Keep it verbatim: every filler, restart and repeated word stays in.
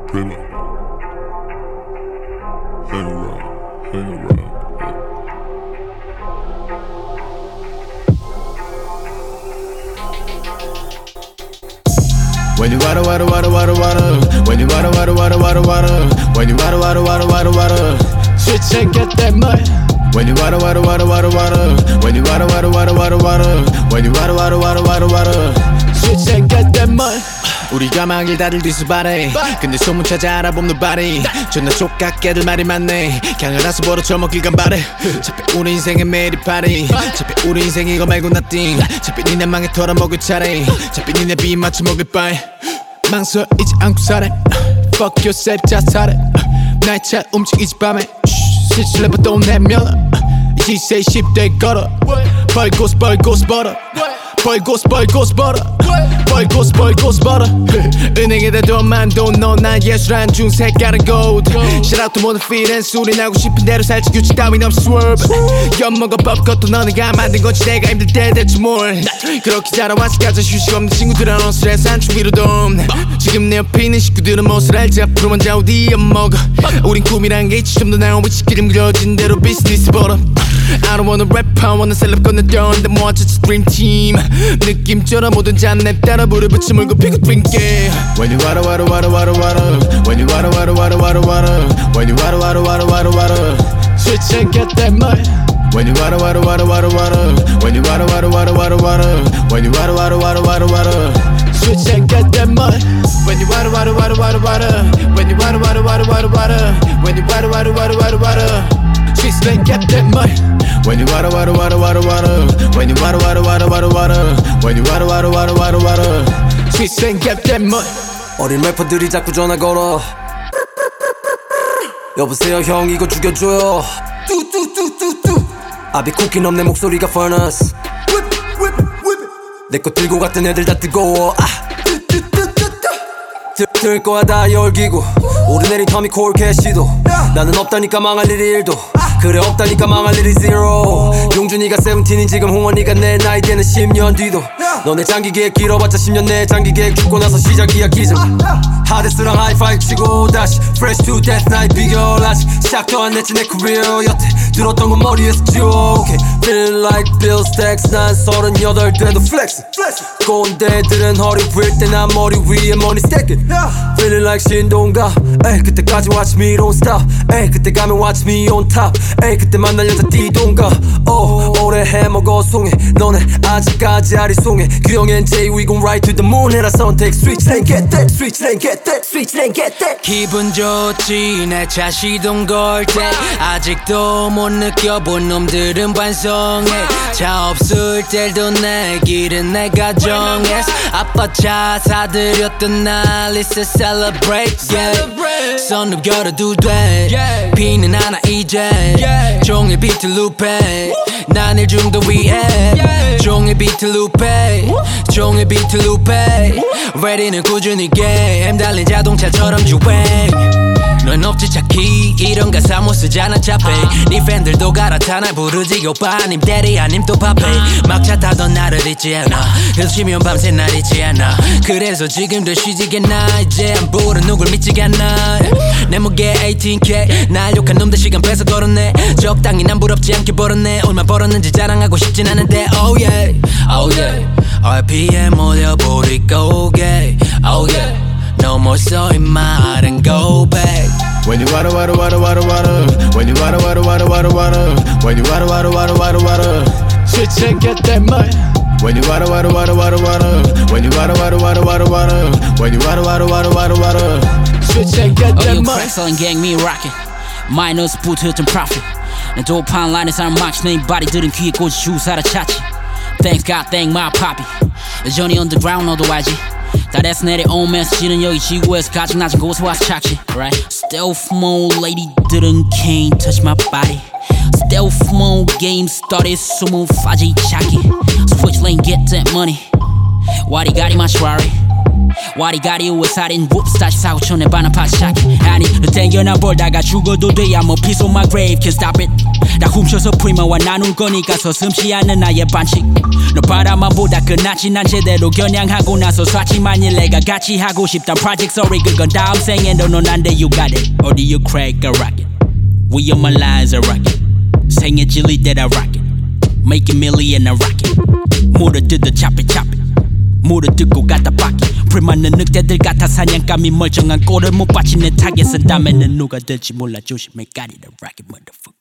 Hang around, hang around. When you water, water, water, water, water. When you water, water, water, water, water. When you water, water, water, water, water. Switch and get that mud. When you water, water, water, water, water. When you water, water, water, water, water. When you water, water, water, water, water. Switch and get that mud. 우리가 막일 다들 뒤수바래. 근데 소문 찾아 알아본 nobody. 존나 족같게들 말이 많네. 그냥 알아서 벌어져 먹길 간발해. 차피 우리 인생의 매일이 파리. 차피 우리 인생 이거 말고 nothing. 차피 니네 망에 털어먹을 차례. 차피 니네 비 맞춰 먹을 바에 망설이지 않고 살아. Fuck yourself 자살해. 나의 차 움직이지 밤에 스위치 레버 또 내면 이세 십 대 걸어. 벌고스 벌고스 벌어. 벌고스 벌고스 벌어. 벌고스 벌고스 벌어. 은행에다 돈만 돈 넣어. 난 예술한 중 색깔은 gold. Shout out to 모든 feelings. 우리 나고 싶은 대로 살지 규칙 따윈 없이 swerve. 엿먹어 법것도 너네가 만든 거지. 내가 힘들 때 대체 뭘 그렇게 자라와서 가져 휴식 없는 친구들은 어슬해 산중 위로 돔. 지금 내 옆에 있는 식구들은 무엇을 알지. 앞으로 먼저 어디 엿먹어. 우린 꿈이란 게 있지. 좀 더 나은 위치 기름 그려진 대로 비즈니스 벌어. I don't wanna rap, I wanna 셀럽 건너 떠는데 뭐 어쩌지 dream team. 느낌처럼 모든 잔내 따라 불을 붙여 물고 피고 drink it. When you water, water, water, water, water. When you water, water, water, water, water. When you water, water, water, water, water. Switch and get that mud. When you water, water, water, water, water. When you water, water, water, water, water. When you water, water, water, water, water. Switch and get that mud. When you water, water, water, water, water. When you water, water, water, water, water. When you water, water, water, water, water. Switch and get that mud. When you water, water, water, water, water. When you water, water, water, water, water. When you water, water, water, water, water. Switch and get that mud. 어린 래퍼들이 자꾸 전화 걸어. 여보세요 형 이거 죽여줘요. 뚜뚜뚜뚜뚜. 아비 쿠키 넘내 목소리가 furnace. 내 거 들고 갔던 애들 다 뜨거워. 아. 들 거야 다 열기고. 오르내린 터미 콜 캐시도. 나는 없다니까 망할 일이 일도. 그래 없다니까 망할 일이 zero. 용준이가 세븐틴인 지금 홍원이가 내 나이 때는 십 년 뒤도. 너네 장기 계획 길어봤자 십 년 내 장기 계획 죽고 나서 시작이야 기적. 하데스랑 하이파이브 치고 다시 Fresh to death 나의 비결 아직 시작도 안 했지 내 career 여태 들었던 건 머리에서 joke. Feeling like Bill Stacks 난 서른여덟 돼도 flex. 꼰대 애들은 허리 부일 때 난 머리 위에 money stacking. Feeling like 신동갑 에이 그때까지 watch me don't stop. 에이 그때 가면 watch me on top. 에이 그때 만날 여자 띠동갑. oh, 오래 해먹어 송해 너네 아직까지 아리송해. 규영엔 J we gon' ride to the moon 해라 선택. Switch lane get that switch lane get that switch lane get that. 기분 좋지 내 차 시동 걸 때 아직도 못 느껴본 놈들은 반성해. 차 없을 때도 내 길은 내가 정했어. 아빠 차 사들였던 날 It's a celebrate, yeah. 선룹 열어도 돼 비는 하나 이제 종일 비트 룹해 난 일중도 위에 종일 비트 룹해 종일 비트 룹해 레디는 꾸준히 게임 달린 자동차처럼 주행. 넌 없지 찾기 이런 가사 못 쓰잖아 차페. 네 팬들도 갈아타 날 부르지 오빠 아님 대리 아님 또 파페. 막차 타던 나를 잊지 않아. 그래서 쉬면 밤새 날 잊지 않아. 그래서 지금도 쉬지겠나. 이제 안 부른 누굴 믿지 않나. 내 무게 eighteen K 날 욕한 놈들 시간 뺏어 걸었네. 적당히 난 부럽지 않게 벌었네. 얼마 벌었는지 자랑하고 싶진 않은데 oh yeah oh yeah 알피엠 올려버릴까 okay oh yeah No more so in my heart and go back. When you water, water, water, water, water. When you water, water, water, water, water. When you water, water, water, water, water. Switch and get that mud. When you water, water, water, water, water. When you water, water, water, water, water. When you water, water, water, water, water. Switch and get that mud. Oh, you crack selling gang, me rockin'. Minus 부트였던 profit. 내 도판 라인에 사람 막시 내 바디들은 귀에 꽂이 주사라 찾지. Thanks God, thank my poppy. 여전히 underground 너도 알지. 달에서 내려온 메시지는 여기 지구에서 가장 낮은 곳에 와서 착시 right? Stealth mode lady들은 can't touch my body. Stealth mode game started smooth faji chaki. Switch lane get that money. 와리가리 마시와리 와리가리 우에 살인 whoops 다시 사고 쳐 내 반은 파지 착해. 아니 너 땡겨나 벌다가 죽어도 돼 I'm a piece of my grave can't stop it. 다 훔쳐서 프리마와 나눈 거니까 서슴지 않는 나의 반칙 너 바라만 보다 끝났지 난 제대로 겨냥하고 나서 쐈지 만일 내가 같이 하고 싶단 project sorry 그건 다음 생에도 넌 안돼 you got it or do you crack a rocket We on my lines a rocket 생애 질릴 때다 rocket Make a million a rocket 물어뜯어 chop it chop it 물어뜯고 갖다 받기 풀맞는 늑대들 같아 사냥감이 멀쩡한 꼴을 못 받친 내 타겟은 다음에는 누가 될지 몰라 조심해 got it a rocket motherfucker